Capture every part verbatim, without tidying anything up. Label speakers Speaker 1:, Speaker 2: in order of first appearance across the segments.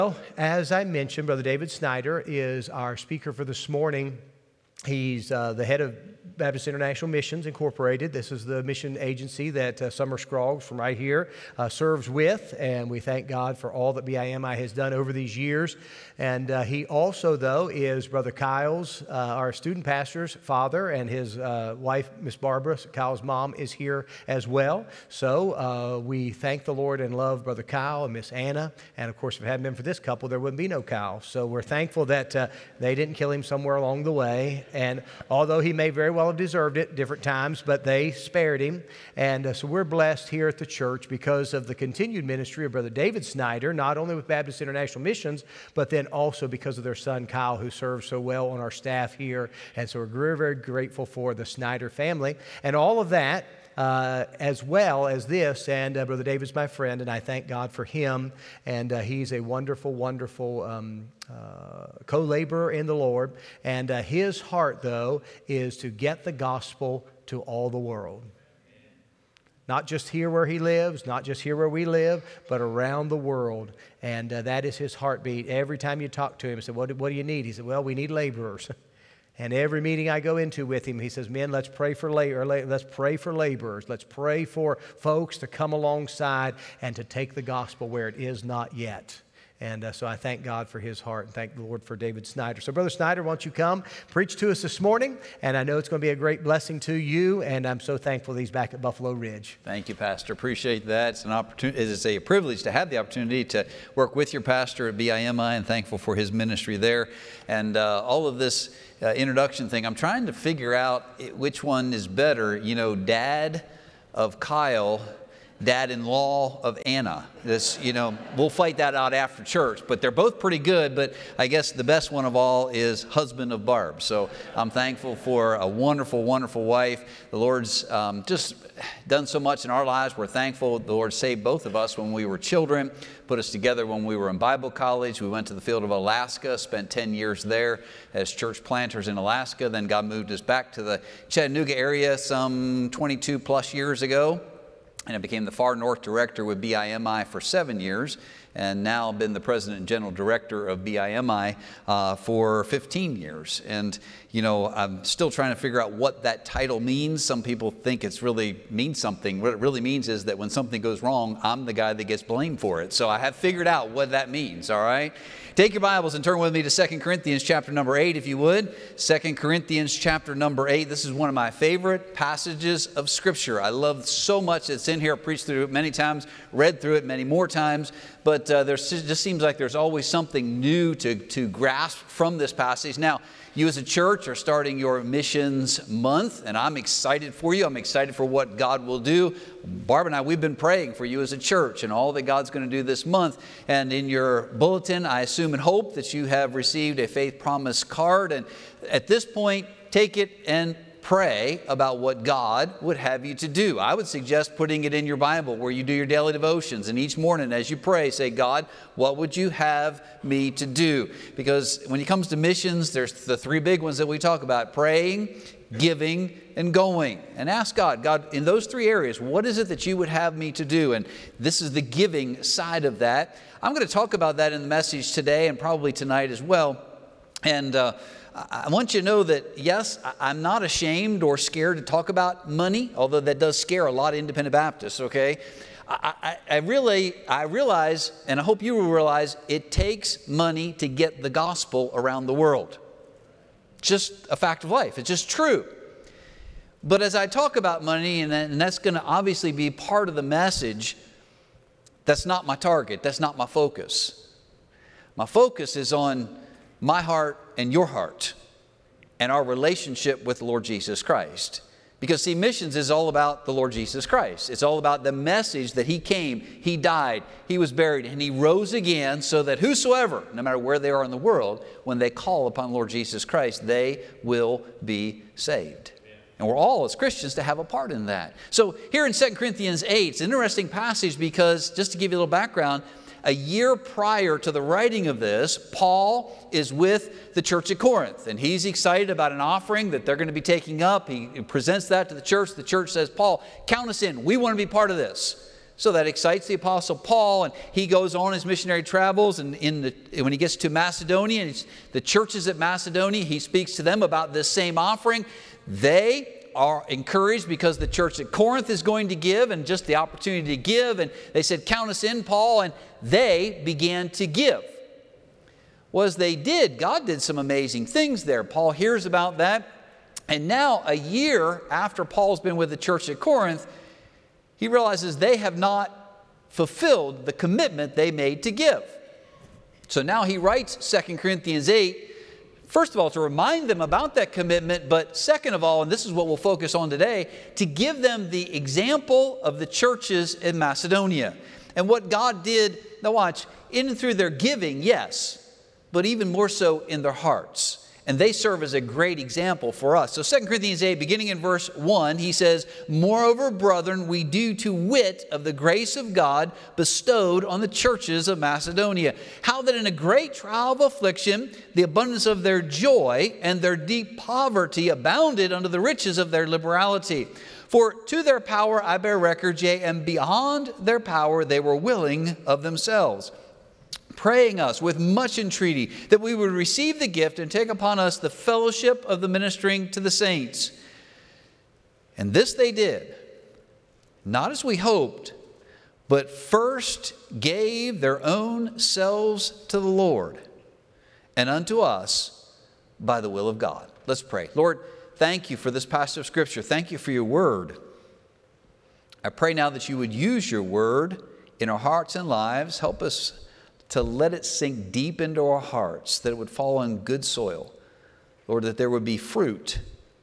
Speaker 1: Well, as I mentioned, Brother David Snyder is our speaker for this morning. He's uh, the head of Baptist International Missions Incorporated. This is the mission agency that uh, Summer Scroggs from right here uh, serves with, and we thank God for all that B I M I has done over these years. And uh, he also, though, is Brother Kyle's, uh, our student pastor's father, and his uh, wife, Miss Barbara, Kyle's mom, is here as well. So uh, we thank the Lord and love Brother Kyle and Miss Anna. And, of course, if it hadn't been for this couple, there wouldn't be no Kyle. So we're thankful that uh, they didn't kill him somewhere along the way. And although he may very well have deserved it different times, but they spared him. And uh, so we're blessed here at the church because of the continued ministry of Brother David Snyder, not only with Baptist International Missions, but then also because of their son Kyle, who serves so well on our staff here. And so we're very, very grateful for the Snyder family. And all of that, Uh, as well as this, and uh, Brother David's my friend, and I thank God for him, and uh, he's a wonderful, wonderful um, uh, co-laborer in the Lord, and uh, his heart, though, is to get the gospel to all the world. Not just here where he lives, not just here where we live, but around the world, and uh, that is his heartbeat. Every time you talk to him, you say, what do, what do you need? He said, well, we need laborers. And every meeting I go into with him, he says, men, let's pray for labor, let's pray for laborers. Let's pray for folks to come alongside and to take the gospel where it is not yet. And uh, so I thank God for his heart and thank the Lord for David Snyder. So Brother Snyder, why don't you come preach to us this morning? And I know it's going to be a great blessing to you, and I'm so thankful that he's back at Buffalo Ridge.
Speaker 2: Thank you, Pastor. Appreciate that. It's an opportunity. It's a privilege to have the opportunity to work with your pastor at B I M I, and thankful for his ministry there. And uh, all of this uh, introduction thing, I'm trying to figure out which one is better. You know, Dad of Kyle, dad-in-law of Anna. This, you know, we'll fight that out after church, but they're both pretty good, but I guess the best one of all is husband of Barb. So I'm thankful for a wonderful, wonderful wife. The Lord's um, just done so much in our lives. We're thankful the Lord saved both of us when we were children, put us together when we were in Bible college. We went to the field of Alaska, spent ten years there as church planters in Alaska. Then God moved us back to the Chattanooga area some twenty-two plus years ago. And I became the Far North Director with B I M I for seven years, and now been the President and General Director of B I M I uh, for fifteen years. And, you know, I'm still trying to figure out what that title means. Some people think it's really means something. What it really means is that when something goes wrong, I'm the guy that gets blamed for it. So I have figured out what that means, all right? Take your Bibles and turn with me to Second Corinthians chapter number eight, if you would. Second Corinthians chapter number eight. This is one of my favorite passages of Scripture. I love so much it's in here. I've preached through it many times, read through it many more times. But uh, there just seems like there's always something new to, to grasp from this passage. Now, you as a church are starting your missions month, and I'm excited for you. I'm excited for what God will do. Barb and I, we've been praying for you as a church and all that God's going to do this month. And in your bulletin, I assume and hope that you have received a faith promise card. And at this point, take it and pray about what God would have you to do. I would suggest putting it in your Bible where you do your daily devotions. And each morning as you pray, say, God, what would you have me to do? Because when it comes to missions, there's the three big ones that we talk about: praying, giving, and going. And ask God, God, in those three areas, what is it that you would have me to do? And this is the giving side of that. I'm going to talk about that in the message today and probably tonight as well. And uh, I want you to know that, yes, I'm not ashamed or scared to talk about money, although that does scare a lot of independent Baptists, okay? I, I, I really, I realize, and I hope you will realize, it takes money to get the gospel around the world. Just a fact of life. It's just true. But as I talk about money, and, and that's going to obviously be part of the message, that's not my target. That's not my focus. My focus is on my heart and your heart and our relationship with the Lord Jesus Christ. Because, see, missions is all about the Lord Jesus Christ. It's all about the message that He came, He died, He was buried, and He rose again so that whosoever, no matter where they are in the world, when they call upon the Lord Jesus Christ, they will be saved. And we're all, as Christians, to have a part in that. So here in Second Corinthians eight, it's an interesting passage because, just to give you a little background, a year prior to the writing of this, Paul is with the church at Corinth, and he's excited about an offering that they're going to be taking up. He presents that to the church. The church says, Paul, count us in. We want to be part of this. So that excites the Apostle Paul, and he goes on his missionary travels, and in the, when he gets to Macedonia, and it's the churches at Macedonia, he speaks to them about this same offering. They are encouraged because the church at Corinth is going to give, and just the opportunity to give, and they said, count us in, Paul, and they began to give. Well, as they did, God did some amazing things there. Paul hears about that, and now a year after Paul's been with the church at Corinth, he realizes they have not fulfilled the commitment they made to give. So now he writes Second Corinthians eight, first of all, to remind them about that commitment, but second of all, and this is what we'll focus on today, to give them the example of the churches in Macedonia. And what God did, now watch, in and through their giving, yes, but even more so in their hearts. And they serve as a great example for us. So Second Corinthians eight, beginning in verse one, he says, moreover, brethren, we do to wit of the grace of God bestowed on the churches of Macedonia, how that in a great trial of affliction, the abundance of their joy and their deep poverty abounded unto the riches of their liberality. For to their power I bear record, yea, and beyond their power they were willing of themselves, praying us with much entreaty that we would receive the gift and take upon us the fellowship of the ministering to the saints. And this they did, not as we hoped, but first gave their own selves to the Lord and unto us by the will of God. Let's pray. Lord, thank you for this passage of Scripture. Thank you for your word. I pray now that you would use your word in our hearts and lives. Help us to let it sink deep into our hearts, that it would fall on good soil. Lord, that there would be fruit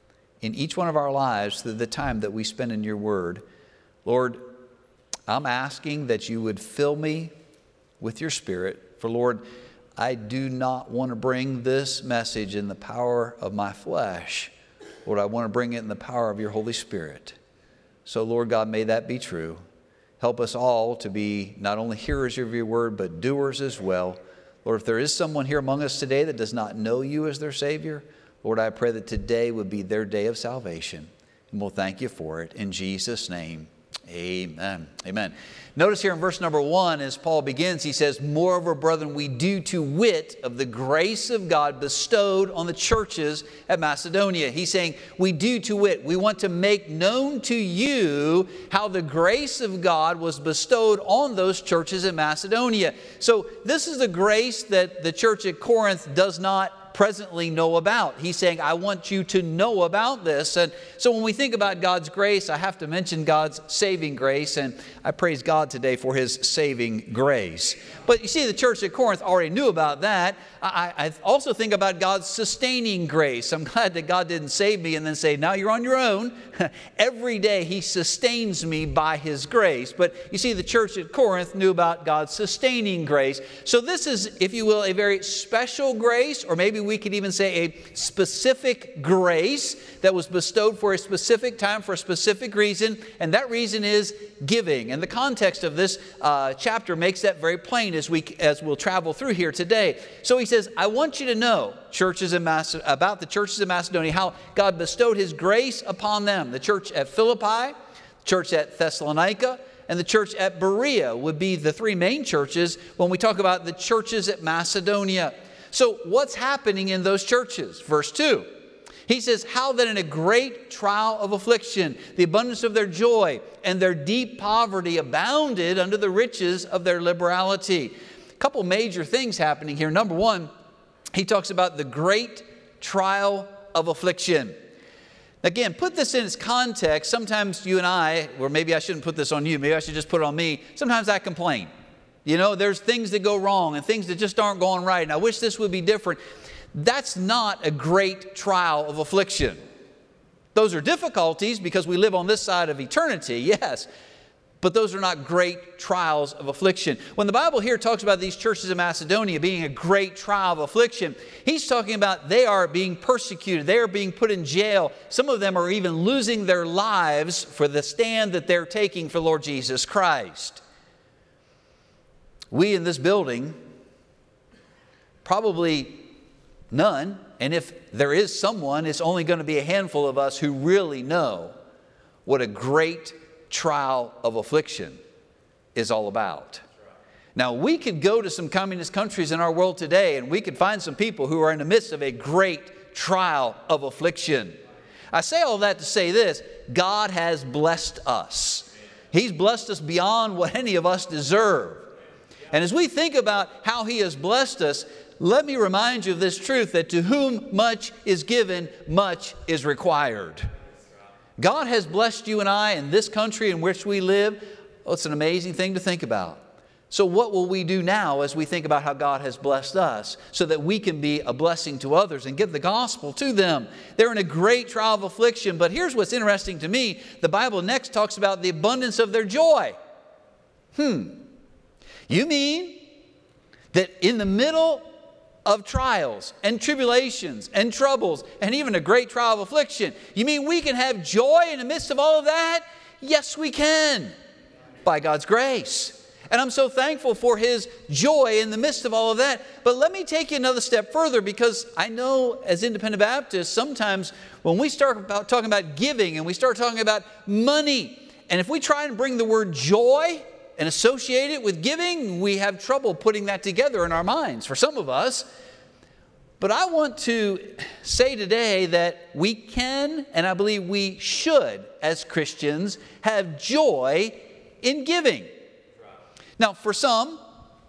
Speaker 2: in each one of our lives through the time that we spend in your word. Lord, I'm asking that you would fill me with your Spirit. For Lord, I do not want to bring this message in the power of my flesh. Lord, I want to bring it in the power of your Holy Spirit. So Lord God, may that be true. Help us all to be not only hearers of your word, but doers as well. Lord, if there is someone here among us today that does not know you as their Savior, Lord, I pray that today would be their day of salvation. And we'll thank you for it. In Jesus' name, amen. Amen. Notice here in verse number one, as Paul begins, he says, moreover, brethren, we do to wit of the grace of God bestowed on the churches at Macedonia. He's saying, we do to wit. We want to make known to you how the grace of God was bestowed on those churches in Macedonia. So this is the grace that the church at Corinth does not presently know about. He's saying, I want you to know about this. And so when we think about God's grace, I have to mention God's saving grace. And I praise God today for his saving grace. But you see, the church at Corinth already knew about that. I, I also think about God's sustaining grace. I'm glad that God didn't save me and then say, now you're on your own. Every day he sustains me by his grace. But you see, the church at Corinth knew about God's sustaining grace. So this is, if you will, a very special grace, or maybe we could even say a specific grace that was bestowed for a specific time, for a specific reason. And that reason is giving. And the context of this uh, chapter makes that very plain as, we, as we'll travel through here today. So he says, I want you to know, churches in Mace- about the churches in Macedonia, how God bestowed his grace upon them. The church at Philippi, the church at Thessalonica, and the church at Berea would be the three main churches when we talk about the churches at Macedonia. So what's happening in those churches? Verse two. He says, how that in a great trial of affliction, the abundance of their joy and their deep poverty abounded under the riches of their liberality. A couple major things happening here. Number one, he talks about the great trial of affliction. Again, put this in its context. Sometimes you and I, or maybe I shouldn't put this on you, maybe I should just put it on me. Sometimes I complain. You know, there's things that go wrong and things that just aren't going right. And I wish this would be different. That's not a great trial of affliction. Those are difficulties because we live on this side of eternity, yes. But those are not great trials of affliction. When the Bible here talks about these churches in Macedonia being a great trial of affliction, he's talking about they are being persecuted. They are being put in jail. Some of them are even losing their lives for the stand that they're taking for Lord Jesus Christ. We in this building, probably none, and if there is someone, it's only going to be a handful of us who really know what a great trial of affliction is all about. Now, we could go to some communist countries in our world today and we could find some people who are in the midst of a great trial of affliction. I say all that to say this: God has blessed us. He's blessed us beyond what any of us deserve. And as we think about how He has blessed us, let me remind you of this truth, that to whom much is given, much is required. God has blessed you and I in this country in which we live. Oh, it's an amazing thing to think about. So what will we do now as we think about how God has blessed us so that we can be a blessing to others and give the gospel to them? They're in a great trial of affliction, but here's what's interesting to me. The Bible next talks about the abundance of their joy. Hmm. You mean that in the middle of trials and tribulations and troubles and even a great trial of affliction, you mean we can have joy in the midst of all of that? Yes, we can, by God's grace. And I'm so thankful for His joy in the midst of all of that. But let me take you another step further, because I know as Independent Baptists, sometimes when we start about talking about giving and we start talking about money, and if we try and bring the word joy and associate it with giving, we have trouble putting that together in our minds for some of us. But I want to say today that we can, and I believe we should, as Christians, have joy in giving. Now, for some,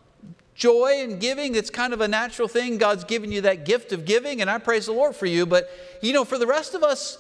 Speaker 2: joy in giving, it's kind of a natural thing. God's given you that gift of giving, and I praise the Lord for you. But, you know, for the rest of us,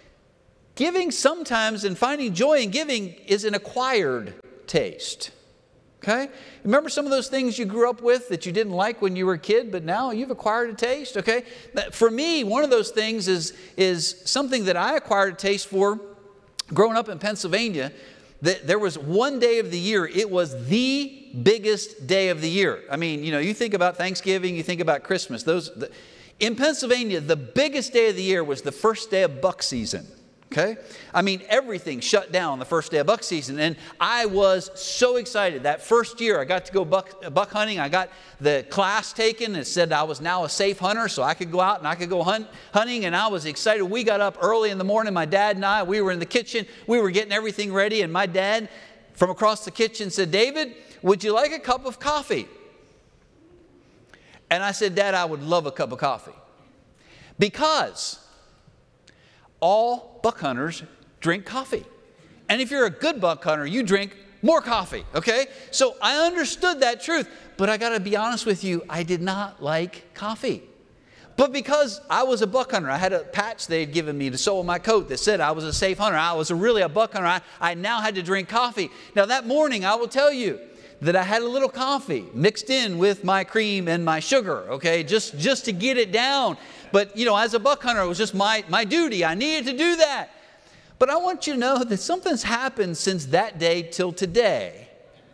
Speaker 2: giving sometimes and finding joy in giving is an acquired taste. Okay? Remember some of those things you grew up with that you didn't like when you were a kid, but now you've acquired a taste? Okay? For me, one of those things is, is something that I acquired a taste for growing up in Pennsylvania. There was one day of the year, it was the biggest day of the year. I mean, you know, you think about Thanksgiving, you think about Christmas. Those, the, in Pennsylvania, the biggest day of the year was the first day of buck season. Okay? I mean, everything shut down the first day of buck season. And I was so excited. That first year, I got to go buck, buck hunting. I got the class taken. It said I was now a safe hunter, so I could go out and I could go hunt, hunting. And I was excited. We got up early in the morning. My dad and I, we were in the kitchen. We were getting everything ready. And my dad, from across the kitchen, said, "David, would you like a cup of coffee?" And I said, "Dad, I would love a cup of coffee." Because all buck hunters drink coffee. And if you're a good buck hunter, you drink more coffee, okay? So I understood that truth, but I gotta be honest with you, I did not like coffee. But because I was a buck hunter, I had a patch they had given me to sew on my coat that said I was a safe hunter. I was a really a buck hunter. I, I now had to drink coffee. Now that morning, I will tell you that I had a little coffee mixed in with my cream and my sugar, okay, just, just to get it down. But, you know, as a buck hunter, it was just my, my duty. I needed to do that. But I want you to know that something's happened since that day till today.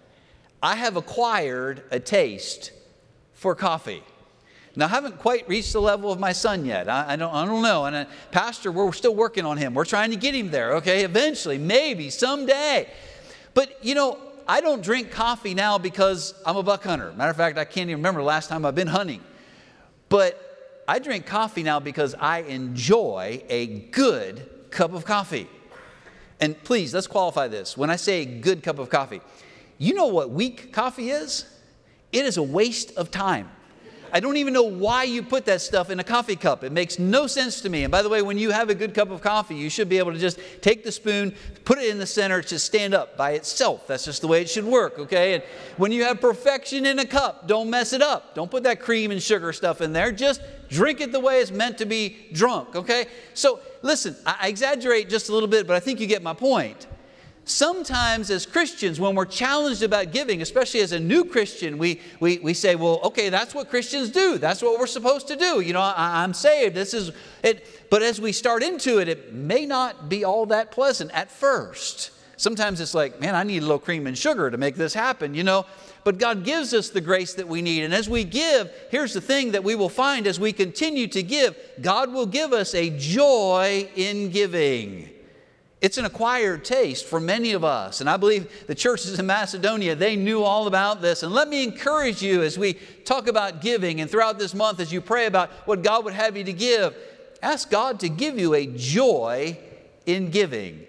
Speaker 2: I have acquired a taste for coffee. Now, I haven't quite reached the level of my son yet. I, I, don't, I don't know. And uh, Pastor, we're still working on him. We're trying to get him there, okay, eventually, maybe, someday. But, you know, I don't drink coffee now because I'm a buck hunter. Matter of fact, I can't even remember the last time I've been hunting. But I drink coffee now because I enjoy a good cup of coffee. And please, let's qualify this. When I say a good cup of coffee, you know what weak coffee is? It is a waste of time. I don't even know why you put that stuff in a coffee cup. It makes no sense to me. And by the way, when you have a good cup of coffee, you should be able to just take the spoon, put it in the center, to stand up by itself. That's just the way it should work, okay? And when you have perfection in a cup, don't mess it up. Don't put that cream and sugar stuff in there. Just drink it the way it's meant to be drunk, okay? So listen, I exaggerate just a little bit, but I think you get my point. Sometimes as Christians, when we're challenged about giving, especially as a new Christian, we, we, we say, well, okay, that's what Christians do. That's what we're supposed to do. You know, I, I'm saved. This is it. But as we start into it, it may not be all that pleasant at first. Sometimes it's like, man, I need a little cream and sugar to make this happen, you know. But God gives us the grace that we need. And as we give, here's the thing that we will find as we continue to give. God will give us a joy in giving. It's an acquired taste for many of us. And I believe the churches in Macedonia, they knew all about this. And let me encourage you as we talk about giving and throughout this month as you pray about what God would have you to give, ask God to give you a joy in giving.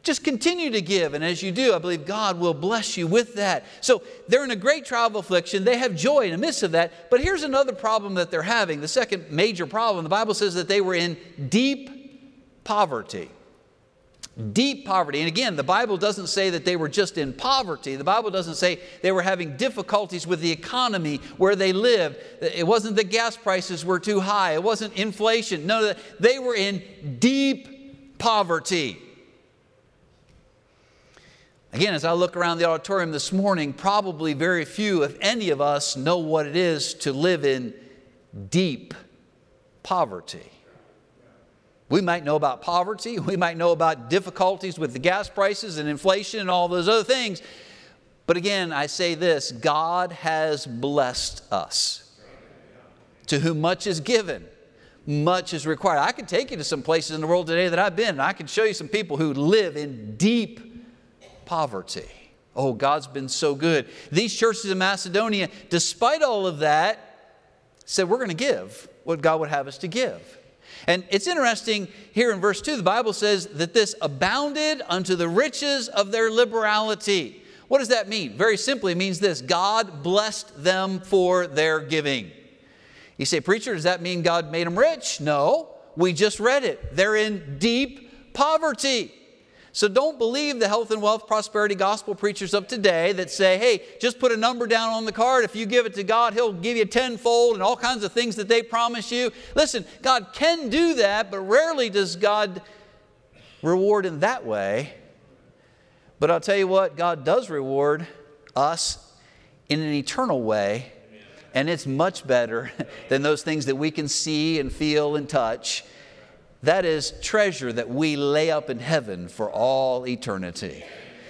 Speaker 2: Just continue to give, and as you do, I believe God will bless you with that. So they're in a great trial of affliction. They have joy in the midst of that. But here's another problem that they're having. The second major problem, the Bible says that they were in deep poverty. Deep poverty. And again, the Bible doesn't say that they were just in poverty. The Bible doesn't say they were having difficulties with the economy where they lived. It wasn't that gas prices were too high. It wasn't inflation. No, they were in deep poverty. Again, as I look around the auditorium this morning, probably very few, if any of us, know what it is to live in deep poverty. We might know about poverty. We might know about difficulties with the gas prices and inflation and all those other things. But again, I say this, God has blessed us. To whom much is given, much is required. I can take you to some places in the world today that I've been, and I can show you some people who live in deep poverty. Oh, God's been so good. These churches in Macedonia, despite all of that, said we're going to give what God would have us to give. And it's interesting here in verse two, the Bible says that this abounded unto the riches of their liberality. What does that mean? Very simply, it means this: God blessed them for their giving. You say, preacher, does that mean God made them rich? No, we just read it. They're in deep poverty. So don't believe the health and wealth prosperity gospel preachers of today that say, hey, just put a number down on the card. If you give it to God, He'll give you tenfold and all kinds of things that they promise you. Listen, God can do that, but rarely does God reward in that way. But I'll tell you what, God does reward us in an eternal way, and it's much better than those things that we can see and feel and touch. That is treasure that we lay up in heaven for all eternity.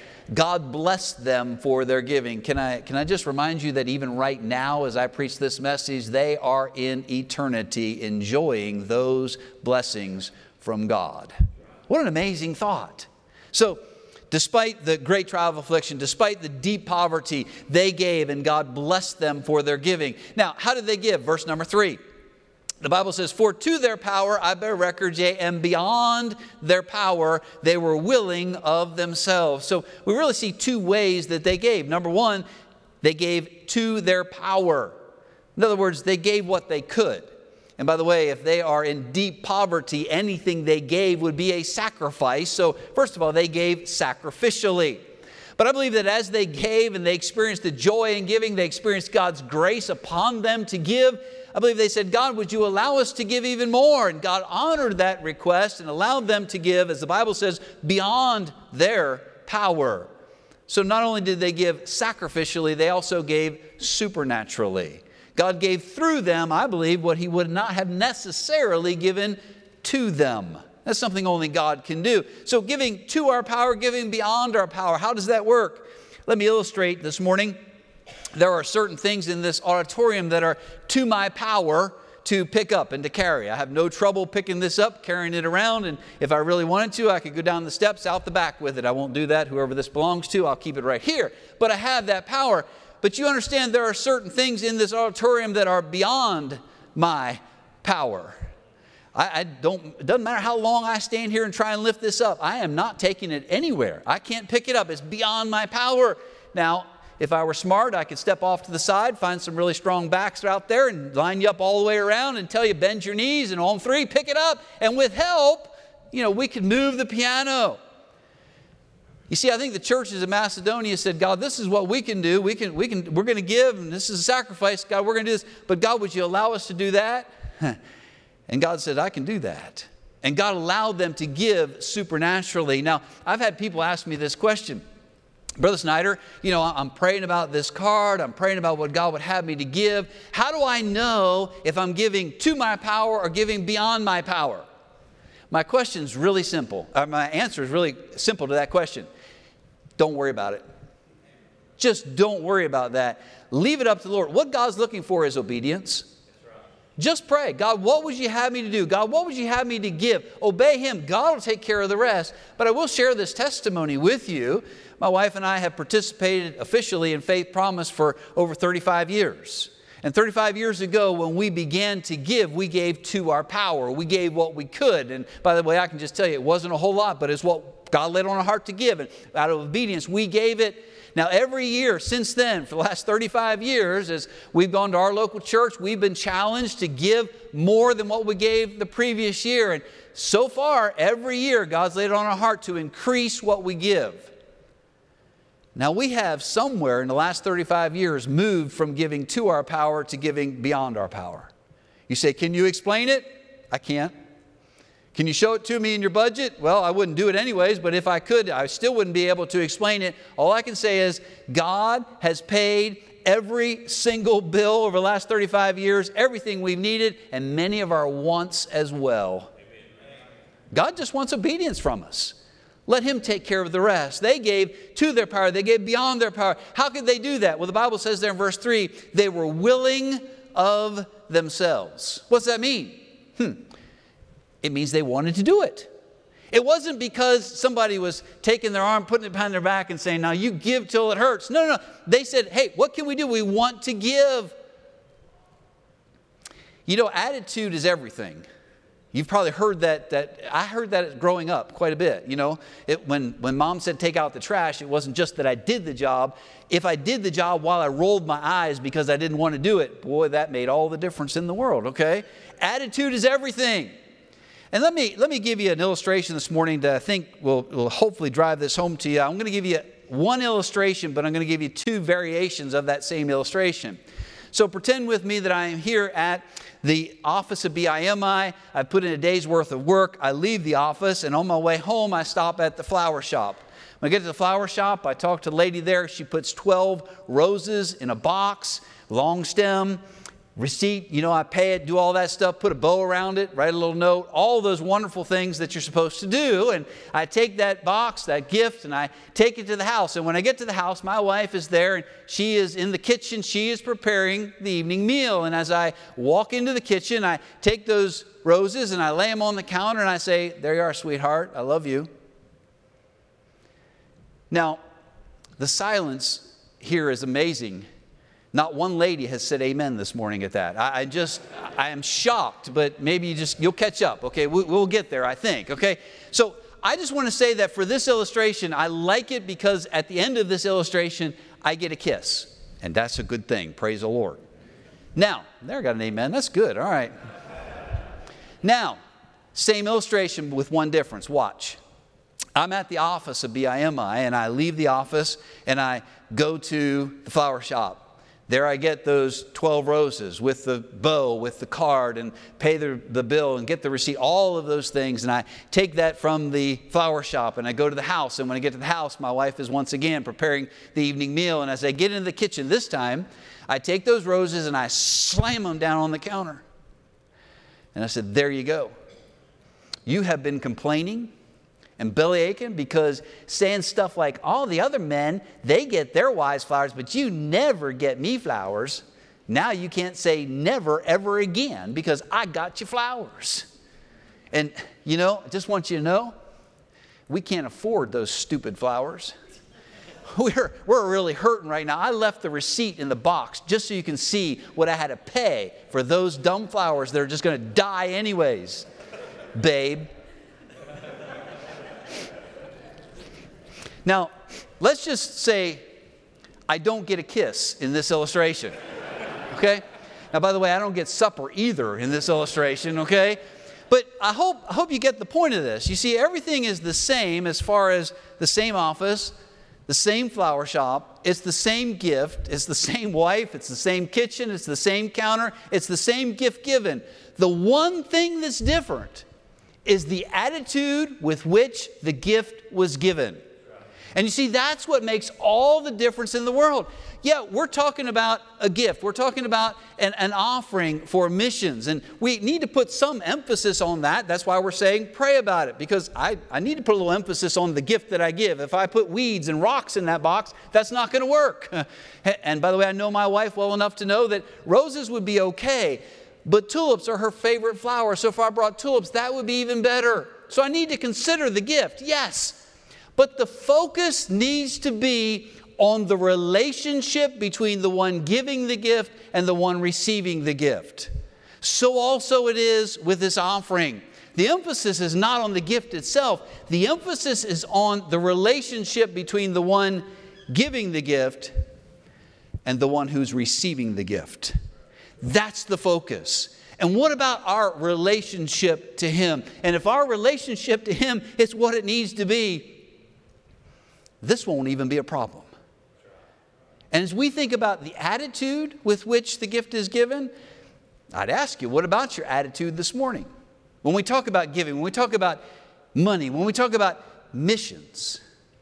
Speaker 2: God blessed them for their giving. Can I, can I just remind you that even right now as I preach this message, they are in eternity enjoying those blessings from God. What an amazing thought. So, despite the great trial of affliction, despite the deep poverty, they gave and God blessed them for their giving. Now, how did they give? Verse number three. The Bible says, for to their power I bear record, yea, and beyond their power they were willing of themselves. So we really see two ways that they gave. Number one, they gave to their power. In other words, they gave what they could. And by the way, if they are in deep poverty, anything they gave would be a sacrifice. So first of all, they gave sacrificially. But I believe that as they gave and they experienced the joy in giving, they experienced God's grace upon them to give. I believe they said, God, would you allow us to give even more? And God honored that request and allowed them to give, as the Bible says, beyond their power. So not only did they give sacrificially, they also gave supernaturally. God gave through them, I believe, what He would not have necessarily given to them. That's something only God can do. So giving to our power, giving beyond our power, how does that work? Let me illustrate this morning. There are certain things in this auditorium that are to my power to pick up and to carry. I have no trouble picking this up, carrying it around, and if I really wanted to, I could go down the steps out the back with it. I won't do that. Whoever this belongs to, I'll keep it right here. But I have that power. But you understand there are certain things in this auditorium that are beyond my power. I, I don't, it doesn't matter how long I stand here and try and lift this up. I am not taking it anywhere. I can't pick it up. It's beyond my power. Now, if I were smart, I could step off to the side, find some really strong backs out there and line you up all the way around and tell you bend your knees and on three, pick it up. And with help, you know, we could move the piano. You see, I think the churches in Macedonia said, God, this is what we can do. We can, we can, we're going to give, and this is a sacrifice. God, we're going to do this. But God, would you allow us to do that? And God said, I can do that. And God allowed them to give supernaturally. Now, I've had people ask me this question. Brother Snyder, you know, I'm praying about this card. I'm praying about what God would have me to give. How do I know if I'm giving to my power or giving beyond my power? My question is really simple. Uh, my answer is really simple to that question. Don't worry about it. Just don't worry about that. Leave it up to the Lord. What God's looking for is obedience. Just pray. God, what would you have me to do? God, what would you have me to give? Obey Him. God will take care of the rest. But I will share this testimony with you. My wife and I have participated officially in Faith Promise for over thirty-five years. And thirty-five years ago, when we began to give, we gave to our power. We gave what we could. And by the way, I can just tell you, it wasn't a whole lot, but it's what God laid on our heart to give, and out of obedience, we gave it. Now, every year since then, for the last thirty-five years, as we've gone to our local church, we've been challenged to give more than what we gave the previous year. And so far, every year, God's laid it on our heart to increase what we give. Now, we have somewhere in the last thirty-five years moved from giving to our power to giving beyond our power. You say, can you explain it? I can't. Can you show it to me in your budget? Well, I wouldn't do it anyways, but if I could, I still wouldn't be able to explain it. All I can say is God has paid every single bill over the last thirty-five years, everything we've needed, and many of our wants as well. God just wants obedience from us. Let Him take care of the rest. They gave to their power. They gave beyond their power. How could they do that? Well, the Bible says there in verse three, they were willing of themselves. What's that mean? Hmm. It means they wanted to do it. It wasn't because somebody was taking their arm, putting it behind their back and saying, now you give till it hurts. No, no, no. They said, hey, what can we do? We want to give. You know, attitude is everything. You've probably heard that, that I heard that growing up quite a bit. You know, it, when, when Mom said take out the trash, it wasn't just that I did the job. If I did the job while I rolled my eyes because I didn't want to do it, boy, that made all the difference in the world, okay? Attitude is everything. And let me, let me give you an illustration this morning that I think will, will hopefully drive this home to you. I'm going to give you one illustration, but I'm going to give you two variations of that same illustration. So pretend with me that I am here at the office of B I M I. I've put in a day's worth of work. I leave the office, and on my way home, I stop at the flower shop. When I get to the flower shop, I talk to the lady there. She puts twelve roses in a box, long stem. Receipt, you know, I pay it, do all that stuff, put a bow around it, write a little note, all those wonderful things that you're supposed to do. And I take that box, that gift, and I take it to the house. And when I get to the house, my wife is there, and she is in the kitchen. She is preparing the evening meal. And as I walk into the kitchen, I take those roses and I lay them on the counter and I say, there you are, sweetheart, I love you. Now, the silence here is amazing. Not one lady has said amen this morning at that. I, I just, I am shocked, but maybe you just, you'll catch up, okay? We, we'll get there, I think, okay? So I just want to say that for this illustration, I like it because at the end of this illustration, I get a kiss. And that's a good thing, praise the Lord. Now, there I got an amen, that's good, all right. Now, same illustration with one difference, watch. I'm at the office of B I M I, and I leave the office, and I go to the flower shop. There I get those twelve roses with the bow, with the card, and pay the, the bill and get the receipt, all of those things. And I take that from the flower shop and I go to the house. And when I get to the house, my wife is once again preparing the evening meal. And as I get into the kitchen this time, I take those roses and I slam them down on the counter. And I said, there you go. You have been complaining and belly aching because saying stuff like, all the other men, they get their wives flowers, but you never get me flowers. Now you can't say never ever again because I got you flowers. And you know, I just want you to know, we can't afford those stupid flowers. We're, we're really hurting right now. I left the receipt in the box just so you can see what I had to pay for those dumb flowers that are just going to die anyways, babe. Now, let's just say I don't get a kiss in this illustration, okay? Now, by the way, I don't get supper either in this illustration, okay? But I hope, I hope you get the point of this. You see, everything is the same as far as the same office, the same flower shop, it's the same gift, it's the same wife, it's the same kitchen, it's the same counter, it's the same gift given. The one thing that's different is the attitude with which the gift was given. And you see, that's what makes all the difference in the world. Yeah, we're talking about a gift. We're talking about an, an offering for missions. And we need to put some emphasis on that. That's why we're saying pray about it. Because I, I need to put a little emphasis on the gift that I give. If I put weeds and rocks in that box, that's not going to work. And by the way, I know my wife well enough to know that roses would be okay. But tulips are her favorite flower. So if I brought tulips, that would be even better. So I need to consider the gift, yes. But the focus needs to be on the relationship between the one giving the gift and the one receiving the gift. So also it is with this offering. the emphasis is not on the gift itself. The emphasis is on the relationship between the one giving the gift and the one who's receiving the gift. That's the focus. And what about our relationship to Him? And if our relationship to Him is what it needs to be, this won't even be a problem. And as we think about the attitude with which the gift is given, I'd ask you, what about your attitude this morning? When we talk about giving, when we talk about money, when we talk about missions,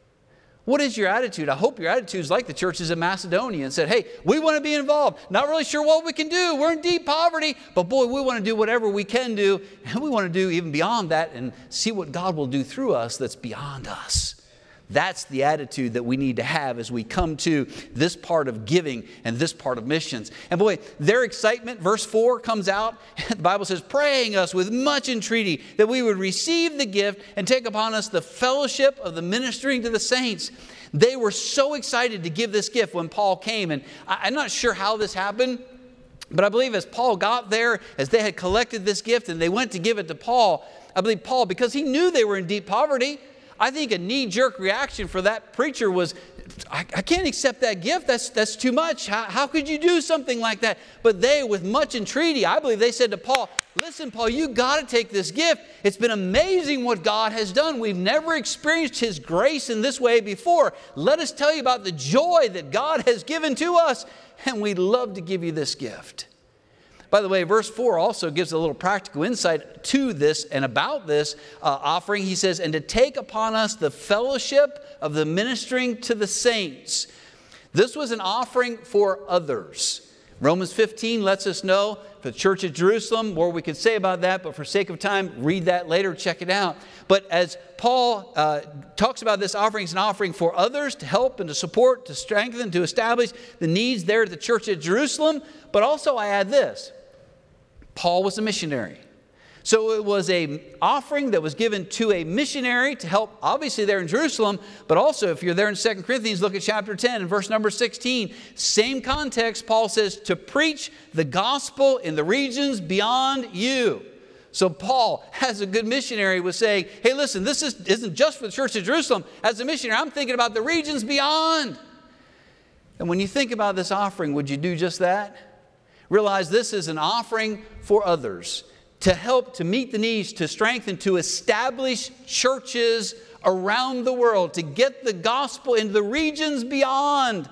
Speaker 2: what is your attitude? I hope your attitude is like the churches in Macedonia and said, hey, we want to be involved. Not really sure what we can do. We're in deep poverty, but boy, we want to do whatever we can do. And we want to do even beyond that and see what God will do through us that's beyond us. That's the attitude that we need to have as we come to this part of giving and this part of missions. And boy, their excitement, verse four comes out. The Bible says, praying us with much entreaty that we would receive the gift and take upon us the fellowship of the ministering to the saints. They were so excited to give this gift when Paul came. And I'm not sure how this happened, but I believe as Paul got there, as they had collected this gift and they went to give it to Paul, I believe Paul, because he knew they were in deep poverty, I think a knee-jerk reaction for that preacher was, I, I can't accept that gift. That's, that's too much. How, how could you do something like that? But they, with much entreaty, I believe they said to Paul, listen, Paul, you got to take this gift. It's been amazing what God has done. We've never experienced His grace in this way before. Let us tell you about the joy that God has given to us, and we'd love to give you this gift. By the way, verse four also gives a little practical insight to this and about this uh, offering. He says, and to take upon us the fellowship of the ministering to the saints. This was an offering for others. Romans fifteen lets us know for the church at Jerusalem, more we could say about that, but for sake of time, read that later, check it out. But as Paul uh, talks about this offering, it's an offering for others to help and to support, to strengthen, to establish the needs there at the church at Jerusalem. But also I add this. Paul was a missionary. So it was an offering that was given to a missionary to help, obviously there in Jerusalem, but also if you're there in Second Corinthians, look at chapter ten and verse number sixteen. Same context, Paul says, to preach the gospel in the regions beyond you. So Paul, as a good missionary, was saying, hey, listen, this is, isn't just for the church of Jerusalem. As a missionary, I'm thinking about the regions beyond. And when you think about this offering, would you do just that? Realize this is an offering for others to help to meet the needs, to strengthen, to establish churches around the world, to get the gospel into the regions beyond.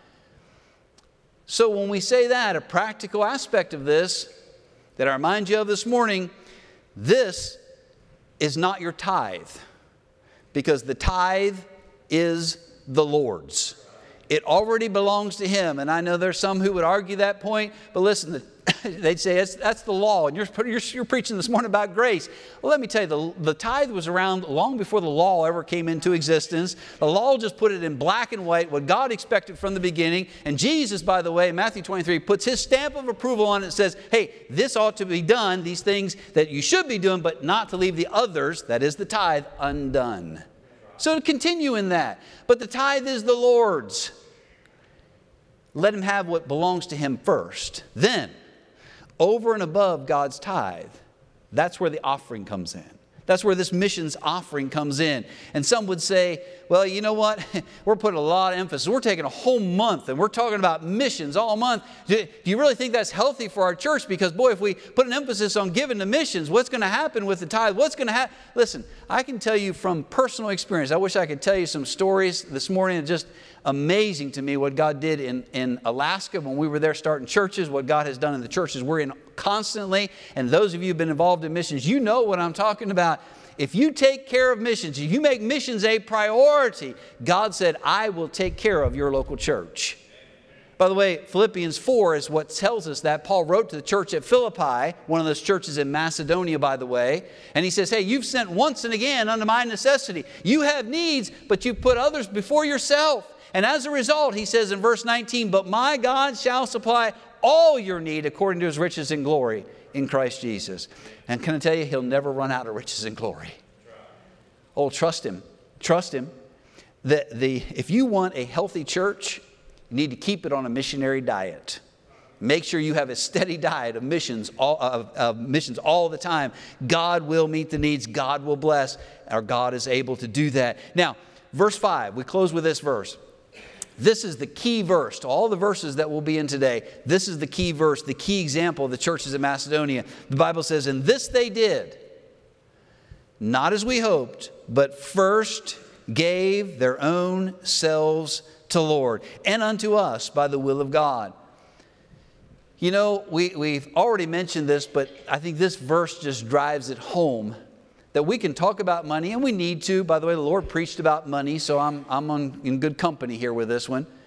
Speaker 2: So when we say that, a practical aspect of this that I remind you of this morning, this is not your tithe, because the tithe is the Lord's. It already belongs to Him. And I know there's some who would argue that point, but listen, they'd say that's, that's the law, and you're, you're, you're preaching this morning about grace. Well, let me tell you, the, the tithe was around long before the law ever came into existence. The law just put it in black and white, what God expected from the beginning. And Jesus, by the way, in Matthew twenty-three, puts His stamp of approval on it and says, hey, this ought to be done, these things that you should be doing, but not to leave the others, that is the tithe, undone. So continue in that. But the tithe is the Lord's. Let Him have what belongs to Him first. Then, over and above God's tithe, that's where the offering comes in. That's where this missions offering comes in. And some would say, well, you know what? We're putting a lot of emphasis. We're taking a whole month and we're talking about missions all month. Do, do you really think that's healthy for our church? Because, boy, if we put an emphasis on giving to missions, what's going to happen with the tithe? What's going to happen? Listen, I can tell you from personal experience. I wish I could tell you some stories this morning. It's just amazing to me what God did in, in Alaska when we were there starting churches, what God has done in the churches we're in constantly. And those of you who have been involved in missions, you know what I'm talking about. If you take care of missions, if you make missions a priority, God said, I will take care of your local church. By the way, Philippians four is what tells us that. Paul wrote to the church at Philippi, one of those churches in Macedonia, by the way. And he says, hey, you've sent once and again unto my necessity. You have needs, but you put others before yourself. And as a result, he says in verse nineteen, but my God shall supply all your need according to His riches and glory in Christ Jesus. And can I tell you, He'll never run out of riches and glory. Oh, trust Him. Trust Him. The, the, if you want a healthy church, you need to keep it on a missionary diet. make sure you have a steady diet of missions all, of, of missions all the time. God will meet the needs. God will bless. Our God is able to do that. Now, verse five, we close with this verse. This is the key verse to all the verses that we'll be in today. This is the key verse, the key example of the churches in Macedonia. The Bible says, and this they did, not as we hoped, but first gave their own selves to the Lord and unto us by the will of God. You know, we, we've already mentioned this, but I think this verse just drives it home that we can talk about money, and we need to. By the way, the Lord preached about money, so I'm, I'm on, in good company here with this one.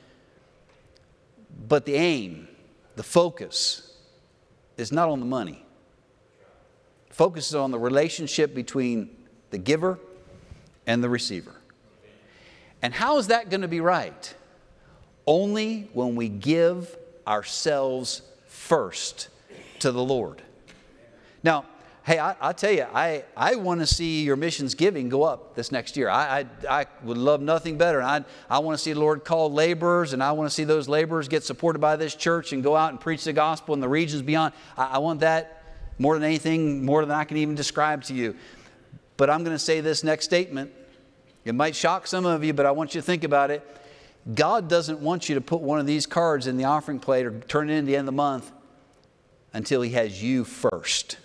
Speaker 2: But the aim, the focus, is not on the money. The focus is on the relationship between the giver and the receiver. And how is that going to be right? Only when we give ourselves first to the Lord. Now, hey, I, I'll tell you, I, I want to see your missions giving go up this next year. I, I, I would love nothing better. I, I want to see the Lord call laborers, and I want to see those laborers get supported by this church and go out and preach the gospel in the regions beyond. I, I want that more than anything, more than I can even describe to you. But I'm going to say this next statement. It might shock some of you, but I want you to think about it. God doesn't want you to put one of these cards in the offering plate or turn it in at the end of the month until He has you first.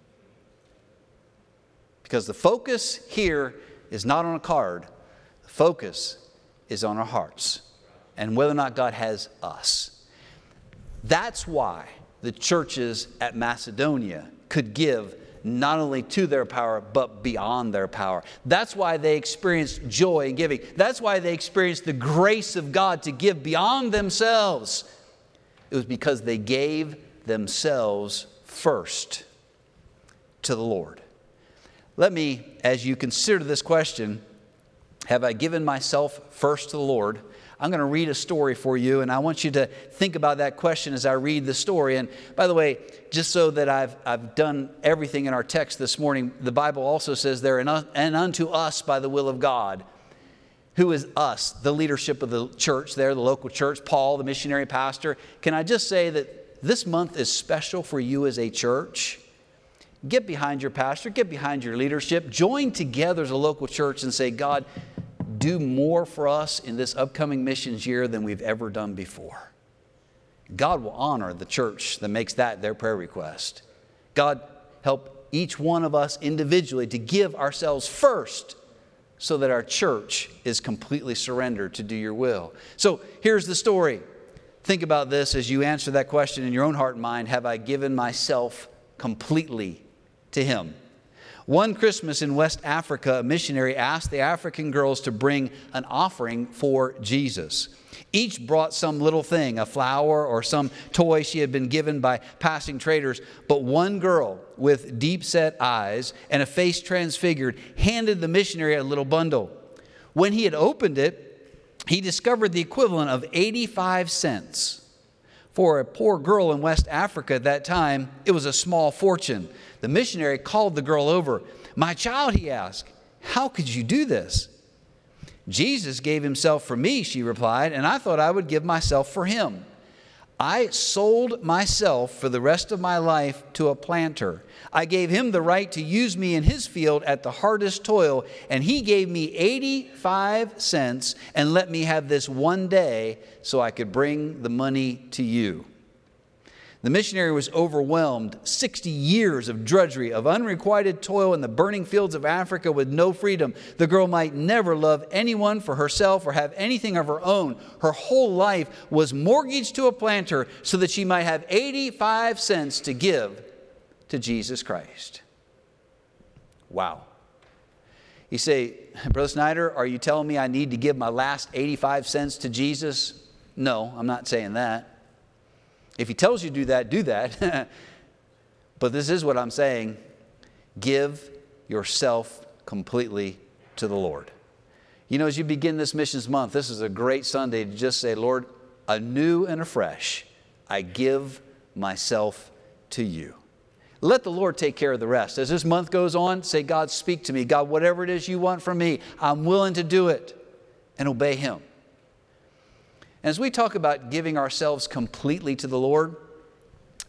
Speaker 2: Because the focus here is not on a card. The focus is on our hearts and whether or not God has us. That's why the churches at Macedonia could give not only to their power, but beyond their power. That's why they experienced joy in giving. That's why they experienced the grace of God to give beyond themselves. It was because they gave themselves first to the Lord. Let me, as you consider this question, have I given myself first to the Lord? I'm going to read a story for you, and I want you to think about that question as I read the story. And by the way, just so that I've, I've done everything in our text this morning, the Bible also says there, and, and unto us by the will of God. Who is us? The leadership of the church there, the local church, Paul, the missionary pastor. Can I just say that this month is special for you as a church? Get behind your pastor, get behind your leadership, join together as a local church and say, God, do more for us in this upcoming missions year than we've ever done before. God will honor the church that makes that their prayer request. God, help each one of us individually to give ourselves first so that our church is completely surrendered to do your will. So here's the story. Think about this as you answer that question in your own heart and mind. Have I given myself completely to Him? One Christmas in West Africa, a missionary asked the African girls to bring an offering for Jesus. Each brought some little thing, a flower or some toy she had been given by passing traders. But one girl with deep-set eyes and a face transfigured handed the missionary a little bundle. When he had opened it, he discovered the equivalent of eighty-five cents. For a poor girl in West Africa at that time, it was a small fortune. The missionary called the girl over. "My child," he asked, "how could you do this?" "Jesus gave Himself for me," she replied, "and I thought I would give myself for Him. I sold myself for the rest of my life to a planter. I gave him the right to use me in his field at the hardest toil, and he gave me eighty-five cents and let me have this one day so I could bring the money to you." The missionary was overwhelmed. Sixty years of drudgery, of unrequited toil in the burning fields of Africa with no freedom. The girl might never love anyone for herself or have anything of her own. Her whole life was mortgaged to a planter so that she might have eighty-five cents to give to Jesus Christ. Wow. You say, "Brother Snyder, are you telling me I need to give my last eighty-five cents to Jesus?" No, I'm not saying that. If He tells you to do that, do that. But this is what I'm saying. Give yourself completely to the Lord. You know, as you begin this missions month, this is a great Sunday to just say, "Lord, anew and afresh, I give myself to you." Let the Lord take care of the rest. As this month goes on, say, "God, speak to me. God, whatever it is you want from me, I'm willing to do it," and obey Him. As we talk about giving ourselves completely to the Lord,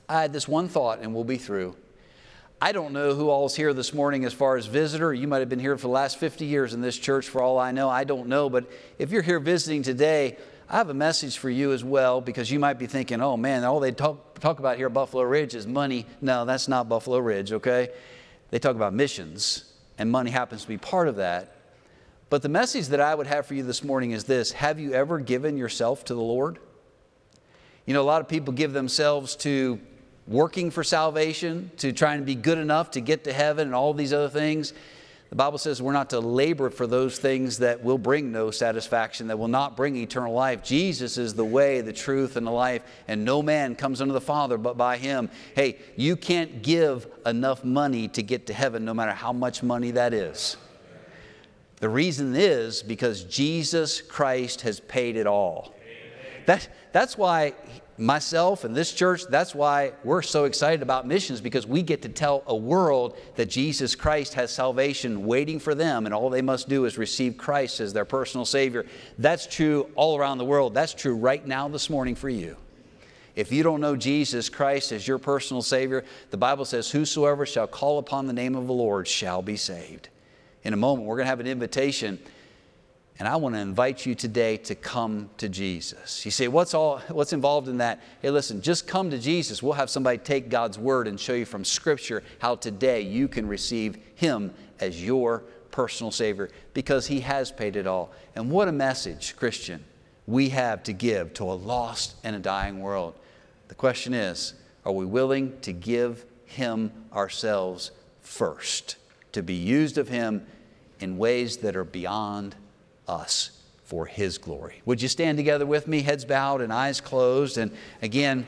Speaker 2: I had this one thought, and we'll be through. I don't know who all's here this morning as far as visitor. You might have been here for the last fifty years in this church for all I know. I don't know. But if you're here visiting today, I have a message for you as well, because you might be thinking, oh man, all they talk, talk about here at Buffalo Ridge is money. No, that's not Buffalo Ridge, okay? They talk about missions, and money happens to be part of that. But the message that I would have for you this morning is this: have you ever given yourself to the Lord? You know, a lot of people give themselves to working for salvation, to trying to be good enough to get to heaven and all these other things. The Bible says we're not to labor for those things that will bring no satisfaction, that will not bring eternal life. Jesus is the way, the truth, and the life, and no man comes unto the Father but by Him. Hey, you can't give enough money to get to heaven, no matter how much money that is. The reason is because Jesus Christ has paid it all. That, that's why myself and this church, that's why we're so excited about missions, because we get to tell a world that Jesus Christ has salvation waiting for them, and all they must do is receive Christ as their personal Savior. That's true all around the world. That's true right now this morning for you. If you don't know Jesus Christ as your personal Savior, the Bible says, whosoever shall call upon the name of the Lord shall be saved. In a moment, we're going to have an invitation. And I want to invite you today to come to Jesus. You say, what's all, what's involved in that? Hey, listen, just come to Jesus. We'll have somebody take God's Word and show you from Scripture how today you can receive Him as your personal Savior, because He has paid it all. And what a message, Christian, we have to give to a lost and a dying world. The question is, are we willing to give Him ourselves first, to be used of Him in ways that are beyond us for His glory? Would you stand together with me, heads bowed and eyes closed? And again,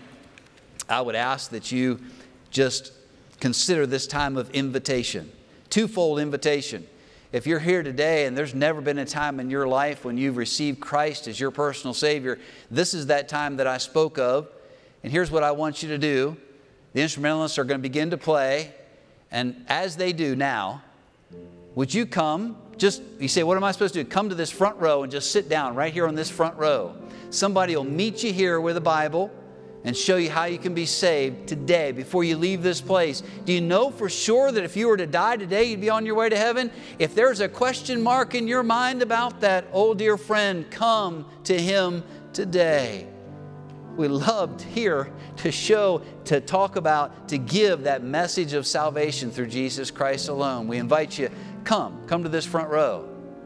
Speaker 2: I would ask that you just consider this time of invitation, twofold invitation. If you're here today and there's never been a time in your life when you've received Christ as your personal Savior, this is that time that I spoke of. And here's what I want you to do. The instrumentalists are going to begin to play. And as they do now, would you come? Just, you say, what am I supposed to do? Come to this front row and just sit down right here on this front row. Somebody will meet you here with a Bible and show you how you can be saved today before you leave this place. Do you know for sure that if you were to die today, you'd be on your way to heaven? If there's a question mark in your mind about that, oh dear friend, come to Him today. We loved here to show, to talk about, to give that message of salvation through Jesus Christ alone. We invite you, come, come to this front row.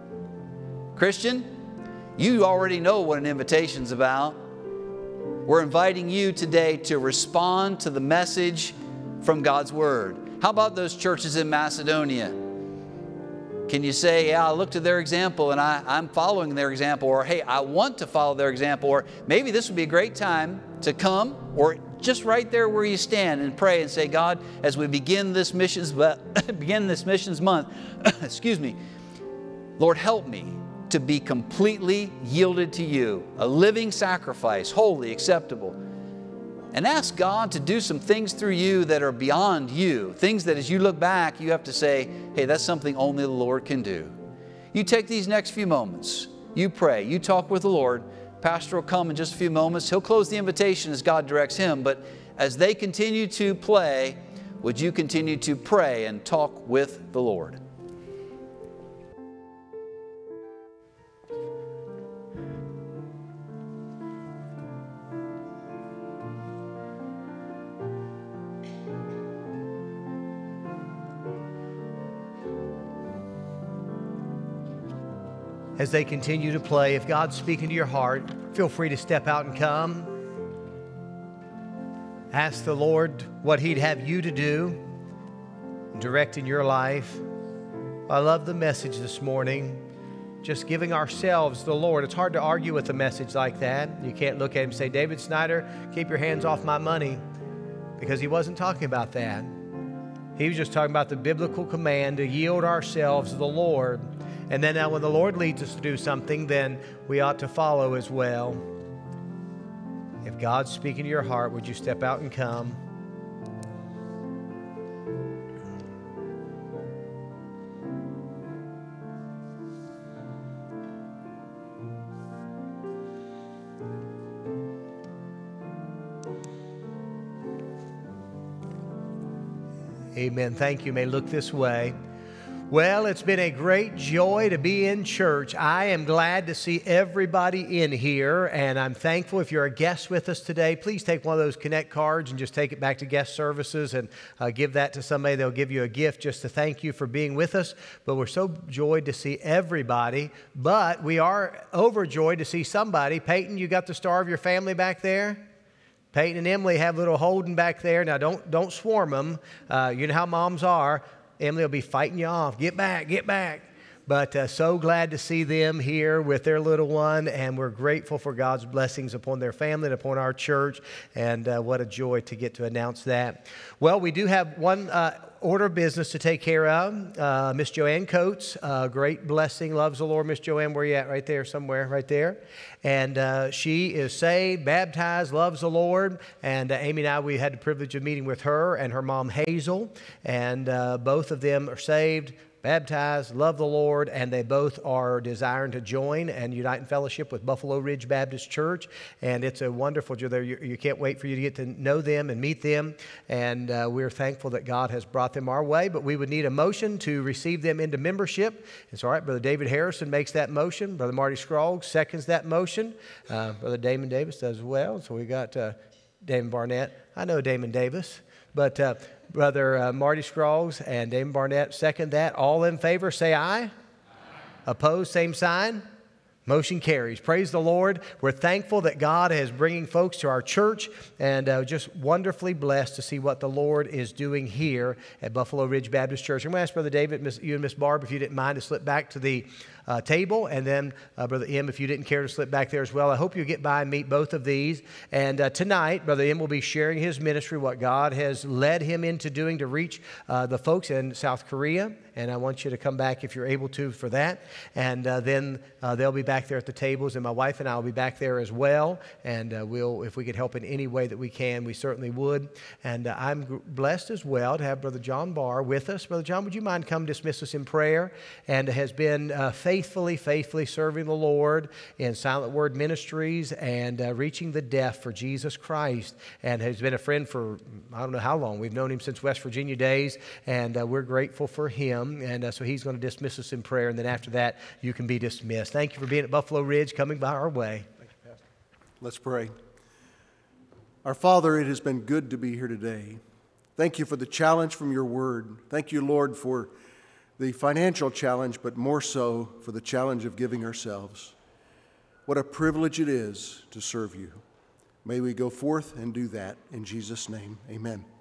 Speaker 2: Christian, you already know what an invitation's about. We're inviting you today to respond to the message from God's Word. How about those churches in Macedonia? Can you say, yeah, I looked at their example and I, I'm following their example, or hey, I want to follow their example, or maybe this would be a great time to come, or just right there where you stand and pray and say, God, as we begin this missions, begin this missions month, excuse me, Lord, help me to be completely yielded to You, a living sacrifice, holy, acceptable. And ask God to do some things through you that are beyond you. Things that as you look back, you have to say, hey, that's something only the Lord can do. You take these next few moments. You pray. You talk with the Lord. Pastor will come in just a few moments. He'll close the invitation as God directs him. But as they continue to play, would you continue to pray and talk with the Lord?
Speaker 1: As they continue to play, if God's speaking to your heart, feel free to step out and come. Ask the Lord what He'd have you to do, direct in your life. I love the message this morning. Just giving ourselves to the Lord. It's hard to argue with a message like that. You can't look at him and say, David Snyder, keep your hands off my money, because he wasn't talking about that. He was just talking about the biblical command to yield ourselves to the Lord. And then now when the Lord leads us to do something, then we ought to follow as well. If God's speaking to your heart, would you step out and come? Amen. Thank you. May look this way. Well, it's been a great joy to be in church. I am glad to see everybody in here, and I'm thankful if you're a guest with us today. Please take one of those Connect cards and just take it back to guest services and uh, give that to somebody. They'll give you a gift just to thank you for being with us. But we're so joyed to see everybody. But we are overjoyed to see somebody. Peyton, you got the star of your family back there? Peyton and Emily have little Holden back there. Now, don't, don't swarm them. Uh, you know how moms are. Emily will be fighting you off. Get back, get back. But uh, so glad to see them here with their little one, and we're grateful for God's blessings upon their family and upon our church, and uh, what a joy to get to announce that. Well, we do have one uh, order of business to take care of. Uh, Miss Joanne Coates, uh, great blessing, loves the Lord. Miss Joanne, where you at? Right there, somewhere, right there. And uh, she is saved, baptized, loves the Lord. And uh, Amy and I, we had the privilege of meeting with her and her mom, Hazel. And uh, both of them are saved, baptized, love the Lord, and they both are desiring to join and unite in fellowship with Buffalo Ridge Baptist Church. And it's a wonderful joy. You, you can't wait for you to get to know them and meet them. And uh, we're thankful that God has brought them our way. But we would need a motion to receive them into membership. It's all right. Brother David Harrison makes that motion. Brother Marty Scroggs seconds that motion. Uh, Brother Damon Davis does as well. So we got uh, Damon Barnett. I know Damon Davis. But uh, Brother uh, Marty Scroggs and Damon Barnett second that. All in favor, say aye. Aye. Opposed, same sign. Motion carries. Praise the Lord. We're thankful that God is bringing folks to our church, and uh, just wonderfully blessed to see what the Lord is doing here at Buffalo Ridge Baptist Church. I'm going to ask Brother David, Miss, you and Miss Barb, if you didn't mind to slip back to the uh, table, and then uh, Brother M, if you didn't care to slip back there as well. I hope you get by and meet both of these. And uh, tonight, Brother M will be sharing his ministry, what God has led him into doing to reach uh, the folks in South Korea. And I want you to come back if you're able to for that. And uh, then uh, they'll be back there at the tables, and my wife and I will be back there as well. And uh, we'll, if we could help in any way that we can, we certainly would. And uh, I'm g- blessed as well to have Brother John Barr with us. Brother John, would you mind come dismiss us in prayer? And has been uh, faithfully, faithfully serving the Lord in Silent Word Ministries and uh, reaching the deaf for Jesus Christ. And has been a friend for I don't know how long. We've known him since West Virginia days, and uh, we're grateful for him. And uh, so he's going to dismiss us in prayer, and then after that, you can be dismissed. Thank you for being at Buffalo Ridge, coming by our way. Thank you, Pastor.
Speaker 3: Let's pray. Our Father, it has been good to be here today. Thank you for the challenge from your word. Thank you, Lord, for the financial challenge, but more so for the challenge of giving ourselves. What a privilege it is to serve you. May we go forth and do that. In Jesus' name, amen.